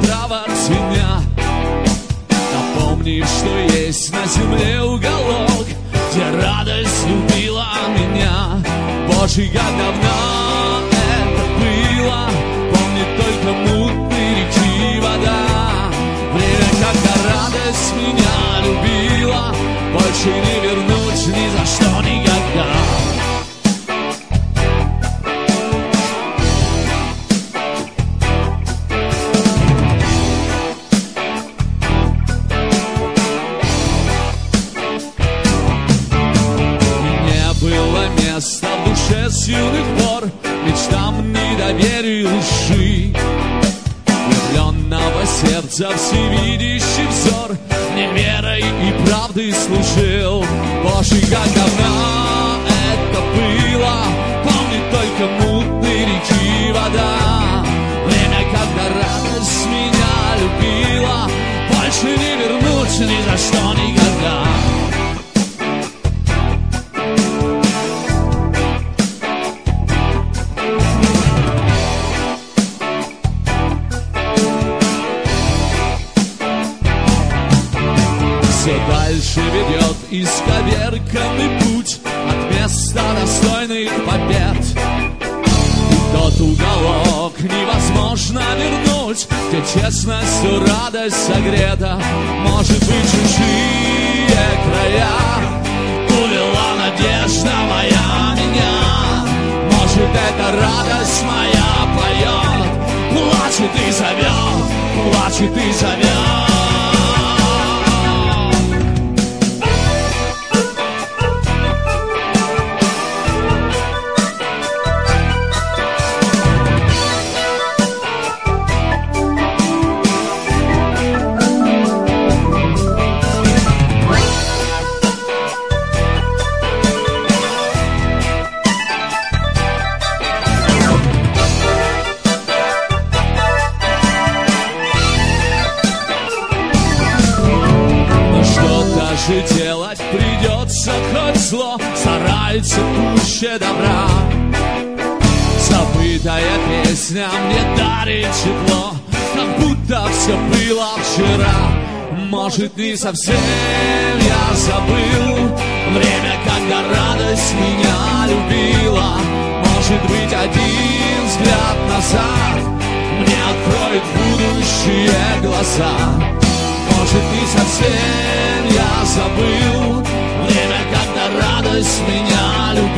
выпроводь меня. Напомни, что есть на земле уголок, где радость любила меня. Боже, как давно это было, помнит только мутные реки вода. Время, когда радость меня любила, больше не вернуть ни за что никогда. Место в душе с юных пор мечтам, недоверию, лжи. Влюбленного сердца всевидящий взор мне верой и правдой служил. Боже, как давно это было, помнит только мутные реки вода. Время, когда радость меня любила, больше не вернуть ни за что никогда. Все дальше ведет исковерканный путь от места достойных побед. И тот уголок невозможно вернуть, где честностью радость согрета. Может быть, чужие края увела надежда моя меня. Может, эта радость моя поет, плачет и зовет, плачет и зовет. Делать придется хоть зло, старается пуще добра. Забытая песня мне дарит тепло, как будто все было вчера. Может, не совсем я забыл время, когда радость меня любила. Может быть, один взгляд назад мне откроет будущее глаза. Может, не совсем я забыл время, когда радость меня любила.